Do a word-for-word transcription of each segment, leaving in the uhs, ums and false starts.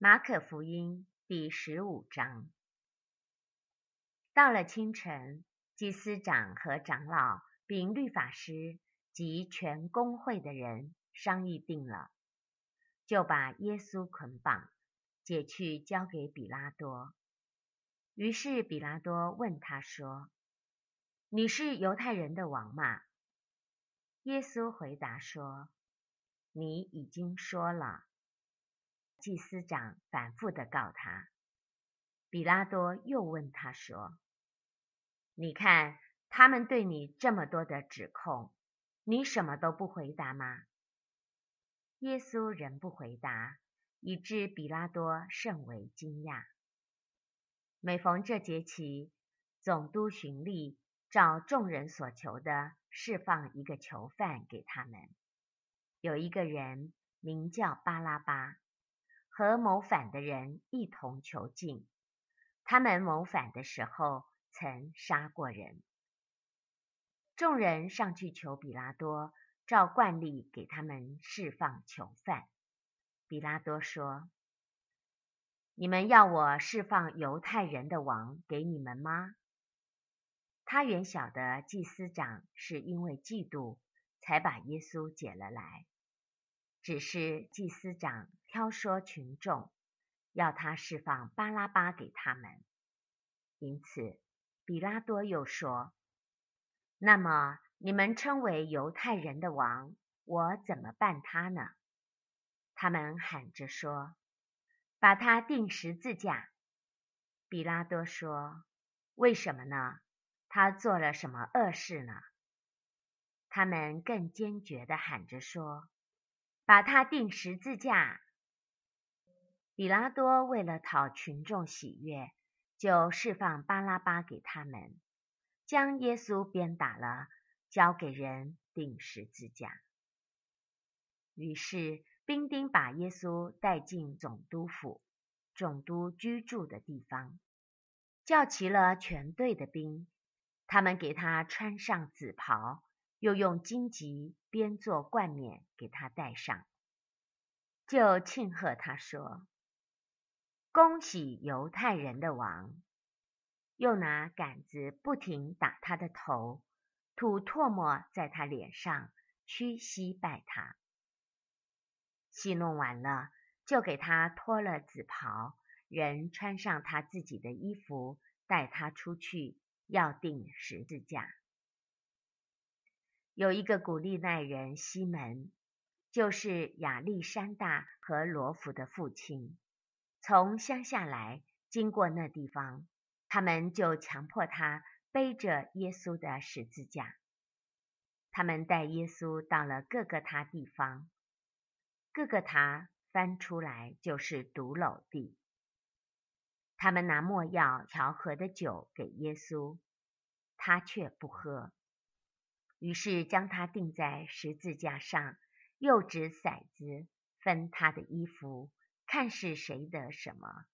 马可福音第十五章。到了清晨，祭司长和长老并律法师及全公会的人商议定了，就把耶稣捆绑，解去交给比拉多。于是比拉多问他说：你是犹太人的王吗？耶稣回答说：你已经说了。祭司长反复地告他。比拉多又问他说：你看他们对你这么多的指控，你什么都不回答吗？耶稣仍不回答，以致比拉多甚为惊讶。每逢这节期，总督循例照众人所求的释放一个囚犯给他们。有一个人名叫巴拉巴，和谋反的人一同囚禁。他们谋反的时候曾杀过人。众人上去求比拉多，照惯例给他们释放囚犯。比拉多说：你们要我释放犹太人的王给你们吗？他原晓得祭司长是因为嫉妒才把耶稣解了来，只是祭司长挑说群众，要他释放巴拉巴给他们。因此比拉多又说：那么你们称为犹太人的王，我怎么办他呢？他们喊着说：把他钉十字架。比拉多说：为什么呢？他做了什么恶事呢？他们更坚决地喊着说：把他钉十字架。比拉多为了讨群众喜悦，就释放巴拉巴给他们，将耶稣鞭打了，交给人钉十字架。于是兵丁把耶稣带进总督府，总督居住的地方，叫齐了全队的兵，他们给他穿上紫袍，又用荆棘编作冠冕给他戴上，就庆贺他说：恭喜犹太人的王！又拿杆子不停打他的头，吐唾沫在他脸上，屈膝拜他。戏弄完了，就给他脱了紫袍，人穿上他自己的衣服，带他出去，要钉十字架。有一个古利奈人西门，就是亚历山大和罗弗的父亲，从乡下来，经过那地方，他们就强迫他背着耶稣的十字架。他们带耶稣到了各各他地方，各各他翻出来就是毒篓地。他们拿没药调和的酒给耶稣，他却不喝。于是将他钉在十字架上，又掷骰子，分他的衣服，看是谁得什么。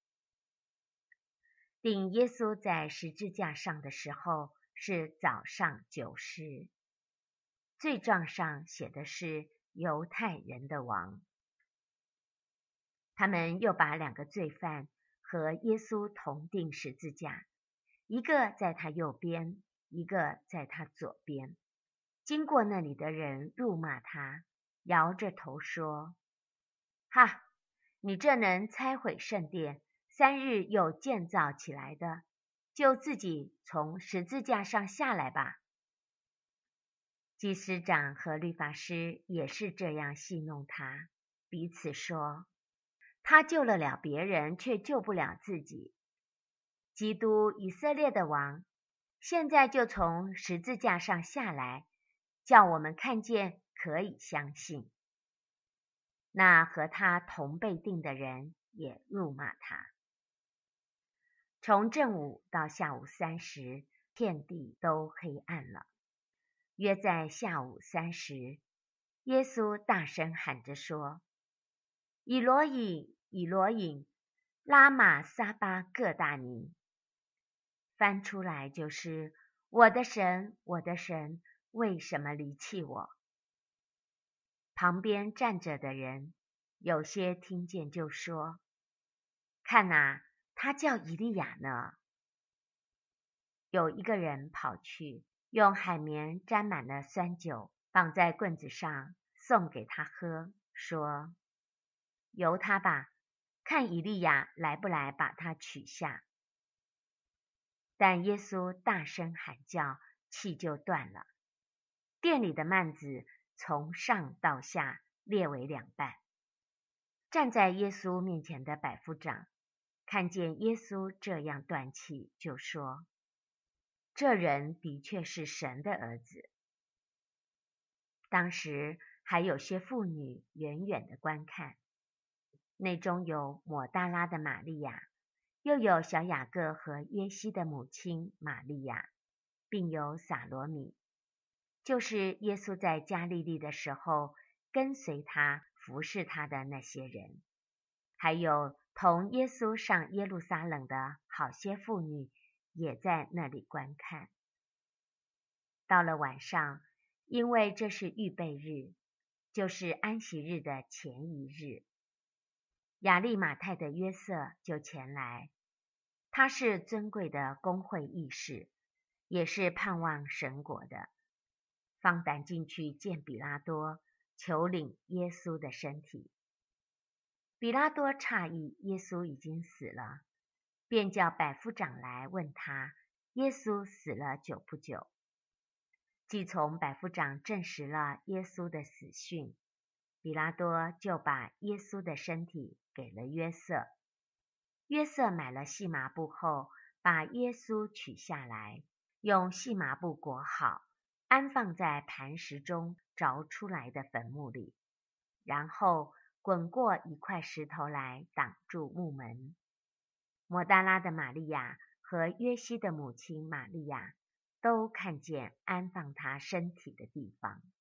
钉耶稣在十字架上的时候是早上九时，罪状上写的是犹太人的王。他们又把两个罪犯和耶稣同钉十字架，一个在他右边，一个在他左边。经过那里的人辱骂他，摇着头说：哈，你这能拆毁圣殿，三日又建造起来的，就自己从十字架上下来吧。祭司长和律法师也是这样戏弄他，彼此说：他救了了别人，却救不了自己。基督以色列的王，现在就从十字架上下来，叫我们看见，可以相信。那和他同被钉的人也辱骂他。从正午到下午三时，遍地都黑暗了。约在下午三时，耶稣大声喊着说：以罗以，以罗以，拉玛撒巴各大尼。翻出来就是我的神，我的神，为什么离弃我？旁边站着的人，有些听见就说： 看哪，他叫以利亚呢。有一个人跑去，用海绵沾满了酸酒，绑在棍子上，送给他喝，说：由他吧，看以利亚来不来把他取下。但耶稣大声喊叫，气就断了。店里的幔子从上到下裂为两半。站在耶稣面前的百夫长看见耶稣这样断气，就说：这人的确是神的儿子。当时还有些妇女远远的观看，内中有抹大拉的玛利亚，又有小雅各和约西的母亲玛利亚，并有撒罗米，就是耶稣在加利利的时候跟随他服侍他的那些人，还有同耶稣上耶路撒冷的好些妇女也在那里观看。到了晚上，因为这是预备日，就是安息日的前一日，亚利马太的约瑟就前来，他是尊贵的公会议士，也是盼望神国的，放胆进去见比拉多，求领耶稣的身体。比拉多诧异耶稣已经死了，便叫百夫长来问他耶稣死了久不久。既从百夫长证实了耶稣的死讯，比拉多就把耶稣的身体给了约瑟。约瑟买了细麻布后，把耶稣取下来，用细麻布裹好，安放在磐石中凿出来的坟墓里，然后滚过一块石头来挡住墓门。抹大拉的玛利亚和约西的母亲玛利亚都看见安放他身体的地方。